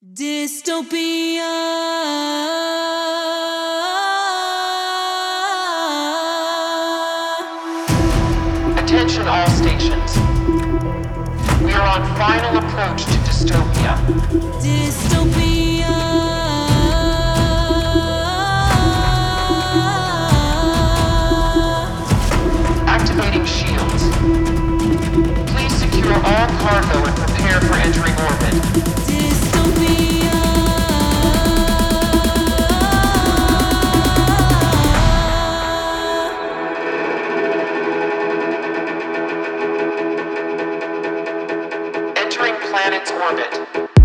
Dystopia. Attention all stations. We are on final approach to dystopia. Dystopia. Activating shields. Please secure all cargo and prepare for entering orbit. Dystopia. Entering planet's orbit.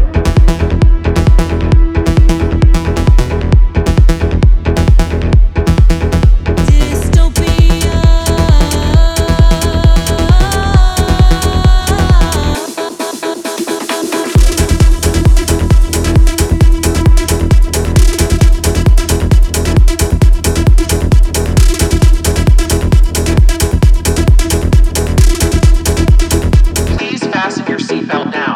Please fasten your seatbelt now.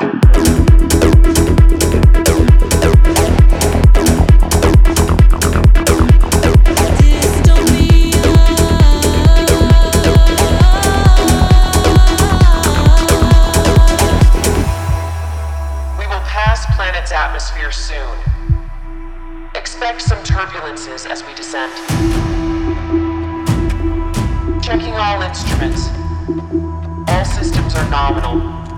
We will pass planet's atmosphere soon. Expect some turbulences as we descend. Checking all instruments. All systems are nominal.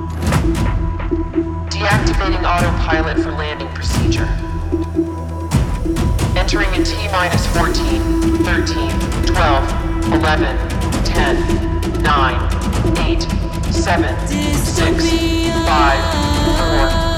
Deactivating autopilot for landing procedure. Entering in T-minus 14, 13, 12, 11, 10, 9, 8, 7, 6, 5, 4,